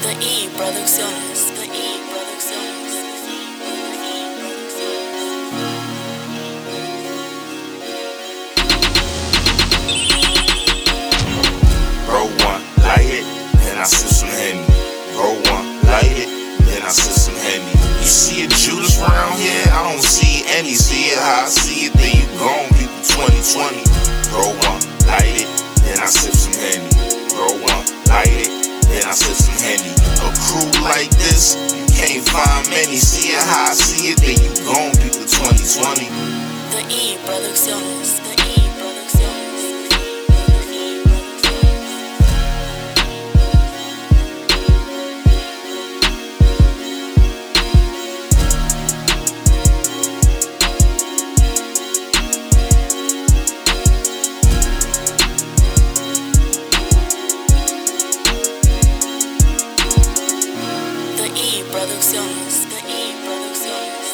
The E Producciones. The E Producciones. Roll one, light it, then I sip some Henny. Roll one, light it, then I sip some Henny. You see a Judas round here? I don't see any. See it how I see it, then you gone, people 2020. Roll one, light it, then I sip some Henny. Roll one, light it, then I sip some Henny. A crew like this, you can't find many. See it how I see it, then you gone, people 2020. The E Producciones. The E Producciones. Producciones. The E Producciones.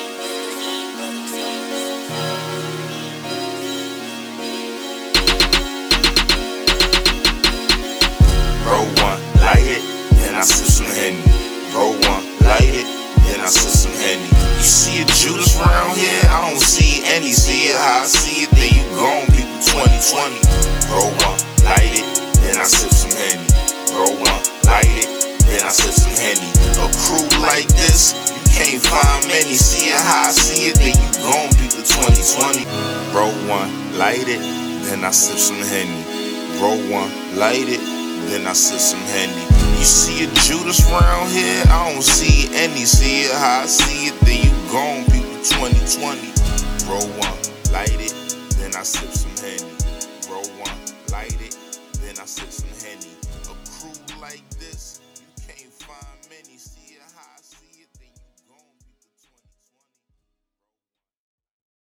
Roll one, light it, then I sip some Henny. Roll one, light it, then I sip some Henny. You see a Judas round here? I don't see any. See it how I see it, then you gone, people 2020. Roll one, light it, then I sip some Henny. Roll one, light it, then I sip some Henny. A crew like this, you can't find many. See it how I see it, then you gone, people 2020. Roll one, light it, then I sip some Henny. Roll one, light it, then I sip some Henny. You see a Judas round here? I don't see any. See it how I see it, then you gone, people 2020. Roll one, light it, then I sip some Henny. Roll one, light it, then I sip some Henny. A crew like this.